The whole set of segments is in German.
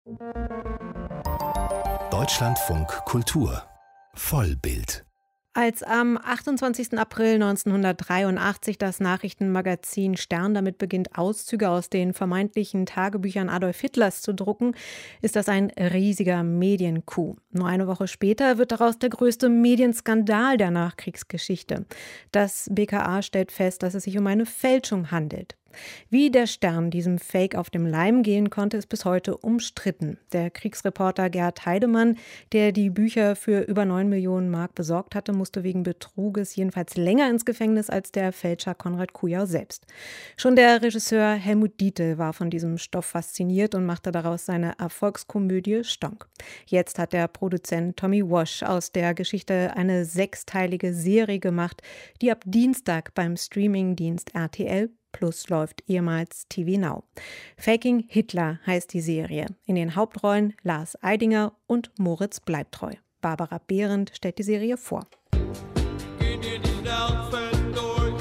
Deutschlandfunk Kultur Vollbild. Als am 28. April 1983 das Nachrichtenmagazin Stern damit beginnt, Auszüge aus den vermeintlichen Tagebüchern Adolf Hitlers zu drucken, ist das ein riesiger Mediencoup. Nur eine Woche später wird daraus der größte Medienskandal der Nachkriegsgeschichte. Das BKA stellt fest, dass es sich um eine Fälschung handelt. Wie der Stern diesem Fake auf dem Leim gehen konnte, ist bis heute umstritten. Der Kriegsreporter Gerd Heidemann, der die Bücher für über 9 Millionen Mark besorgt hatte, musste wegen Betruges jedenfalls länger ins Gefängnis als der Fälscher Konrad Kujau selbst. Schon der Regisseur Helmut Dietl war von diesem Stoff fasziniert und machte daraus seine Erfolgskomödie Stonk. Jetzt hat der Produzent Tommy Walsh aus der Geschichte eine 6-teilige Serie gemacht, die ab Dienstag beim Streamingdienst RTL Plus läuft, ehemals TV Now. Faking Hitler heißt die Serie. In den Hauptrollen Lars Eidinger und Moritz Bleibtreu. Barbara Behrendt stellt die Serie vor. Geh dir die Nerven durch,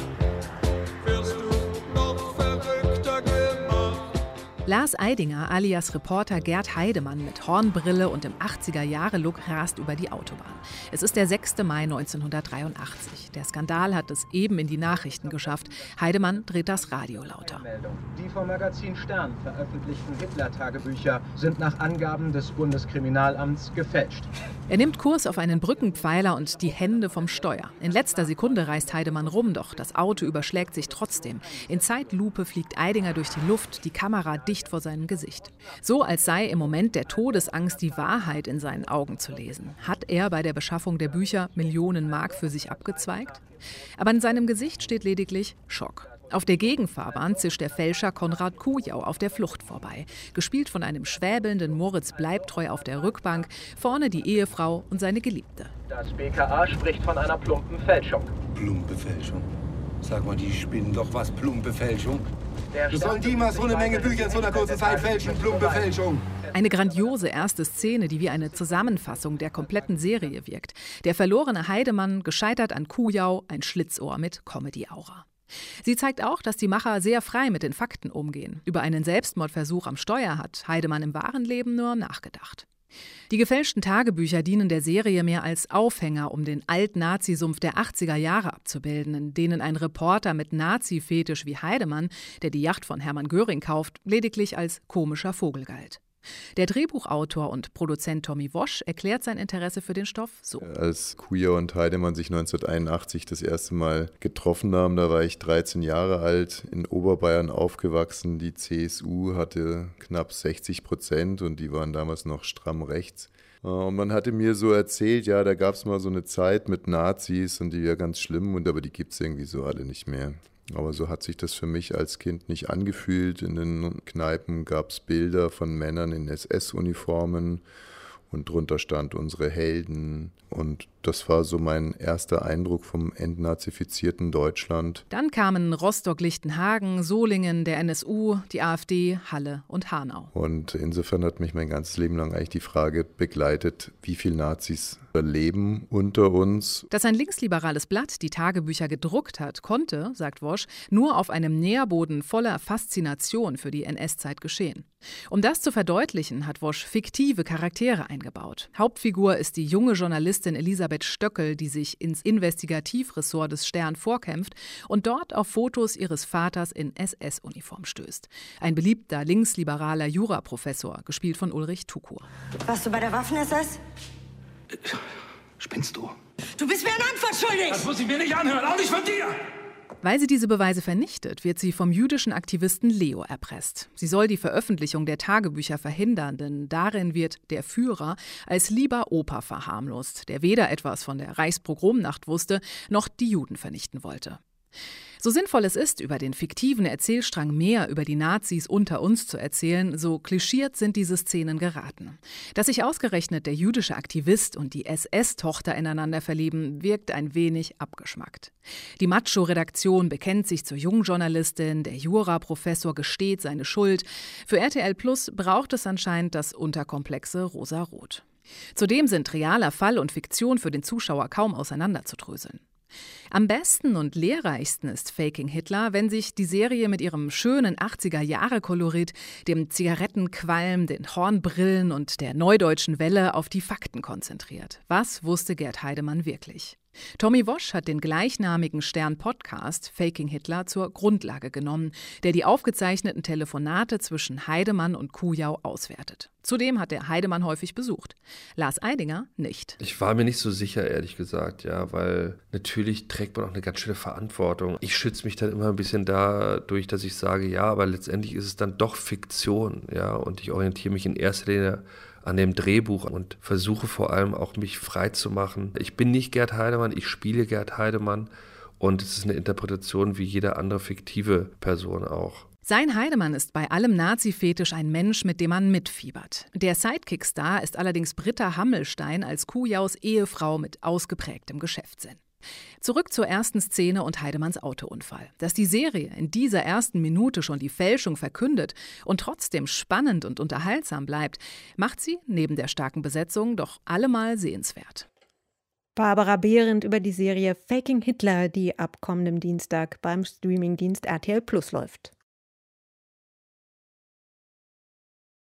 wirst du noch verrückter gemacht. Lars Eidinger alias Reporter Gerd Heidemann mit Hornbrille und im 80er-Jahre-Look rast über die Autobahn. Es ist der 6. Mai 1983. Der Skandal hat es eben in die Nachrichten geschafft. Heidemann dreht das Radio lauter. Die vom Magazin Stern veröffentlichten Hitler-Tagebücher sind nach Angaben des Bundeskriminalamts gefälscht. Er nimmt Kurs auf einen Brückenpfeiler und die Hände vom Steuer. In letzter Sekunde reißt Heidemann rum, doch das Auto überschlägt sich trotzdem. In Zeitlupe fliegt Eidinger durch die Luft, die Kamera dicht vor seinem Gesicht. So, als sei im Moment der Todesangst die Wahrheit in seinen Augen zu lesen. Hat er bei der Beschaffung der Bücher Millionen Mark für sich abgezweigt? Aber in seinem Gesicht steht lediglich Schock. Auf der Gegenfahrbahn zischt der Fälscher Konrad Kujau auf der Flucht vorbei. Gespielt von einem schwäbelnden Moritz Bleibtreu auf der Rückbank, vorne die Ehefrau und seine Geliebte. Das BKA spricht von einer plumpen Fälschung. Plumpe Fälschung? Sag mal, die spinnen doch was, plumpe Fälschung? Der Sollen die mal so eine Menge Bücher in so einer kurzen Zeit fälschen, plumpe Fälschung? Eine grandiose erste Szene, die wie eine Zusammenfassung der kompletten Serie wirkt. Der verlorene Heidemann, gescheitert an Kujau, ein Schlitzohr mit Comedy-Aura. Sie zeigt auch, dass die Macher sehr frei mit den Fakten umgehen. Über einen Selbstmordversuch am Steuer hat Heidemann im wahren Leben nur nachgedacht. Die gefälschten Tagebücher dienen der Serie mehr als Aufhänger, um den Alt-Nazi-Sumpf der 80er Jahre abzubilden, in denen ein Reporter mit Nazi-Fetisch wie Heidemann, der die Yacht von Hermann Göring kauft, lediglich als komischer Vogel galt. Der Drehbuchautor und Produzent Tommy Walsh erklärt sein Interesse für den Stoff so. Als Kujau und Heidemann sich 1981 das erste Mal getroffen haben, da war ich 13 Jahre alt, in Oberbayern aufgewachsen. Die CSU hatte knapp 60% und die waren damals noch stramm rechts. Und man hatte mir so erzählt, ja, da gab es mal so eine Zeit mit Nazis und die wäre ganz schlimm, aber die gibt es irgendwie so alle nicht mehr. Aber so hat sich das für mich als Kind nicht angefühlt. In den Kneipen gab es Bilder von Männern in SS-Uniformen und drunter stand unsere Helden. Und das war so mein erster Eindruck vom entnazifizierten Deutschland. Dann kamen Rostock-Lichtenhagen, Solingen, der NSU, die AfD, Halle und Hanau. Und insofern hat mich mein ganzes Leben lang eigentlich die Frage begleitet, wie viele Nazis leben unter uns. Dass ein linksliberales Blatt die Tagebücher gedruckt hat, konnte, sagt Walsh, nur auf einem Nährboden voller Faszination für die NS-Zeit geschehen. Um das zu verdeutlichen, hat Walsh fiktive Charaktere eingebaut. Hauptfigur ist die junge Journalistin Elisabeth Stöckel, die sich ins Investigativressort des Stern vorkämpft und dort auf Fotos ihres Vaters in SS-Uniform stößt. Ein beliebter linksliberaler Juraprofessor, gespielt von Ulrich Tukur. Warst du bei der Waffen-SS? Spinnst du? Du bist mir eine Antwort schuldig! Das muss ich mir nicht anhören, auch nicht von dir! Weil sie diese Beweise vernichtet, wird sie vom jüdischen Aktivisten Leo erpresst. Sie soll die Veröffentlichung der Tagebücher verhindern, denn darin wird der Führer als lieber Opa verharmlost, der weder etwas von der Reichspogromnacht wusste, noch die Juden vernichten wollte. So sinnvoll es ist, über den fiktiven Erzählstrang mehr über die Nazis unter uns zu erzählen, so klischiert sind diese Szenen geraten. Dass sich ausgerechnet der jüdische Aktivist und die SS-Tochter ineinander verlieben, wirkt ein wenig abgeschmackt. Die Macho-Redaktion bekennt sich zur Jungjournalistin, der Juraprofessor gesteht seine Schuld. Für RTL Plus braucht es anscheinend das unterkomplexe Rosa-Rot. Zudem sind realer Fall und Fiktion für den Zuschauer kaum auseinanderzudröseln. Am besten und lehrreichsten ist Faking Hitler, wenn sich die Serie mit ihrem schönen 80er-Jahre-Kolorit, dem Zigarettenqualm, den Hornbrillen und der neudeutschen Welle auf die Fakten konzentriert. Was wusste Gerd Heidemann wirklich? Tommy Wosch hat den gleichnamigen Stern-Podcast Faking Hitler zur Grundlage genommen, der die aufgezeichneten Telefonate zwischen Heidemann und Kujau auswertet. Zudem hat er Heidemann häufig besucht. Lars Eidinger nicht. Ich war mir nicht so sicher, ehrlich gesagt, ja, weil natürlich trägt man auch eine ganz schöne Verantwortung. Ich schütze mich dann immer ein bisschen dadurch, dass ich sage, ja, aber letztendlich ist es dann doch Fiktion, ja, und ich orientiere mich in erster Linie an dem Drehbuch und versuche vor allem auch, mich frei zu machen. Ich bin nicht Gerd Heidemann, ich spiele Gerd Heidemann und es ist eine Interpretation wie jede andere fiktive Person auch. Sein Heidemann ist bei allem Nazi-Fetisch ein Mensch, mit dem man mitfiebert. Der Sidekick-Star ist allerdings Britta Hammelstein als Kujaus Ehefrau mit ausgeprägtem Geschäftssinn. Zurück zur ersten Szene und Heidemanns Autounfall. Dass die Serie in dieser ersten Minute schon die Fälschung verkündet und trotzdem spannend und unterhaltsam bleibt, macht sie, neben der starken Besetzung, doch allemal sehenswert. Barbara Behrendt über die Serie Faking Hitler, die ab kommendem Dienstag beim Streamingdienst RTL Plus läuft.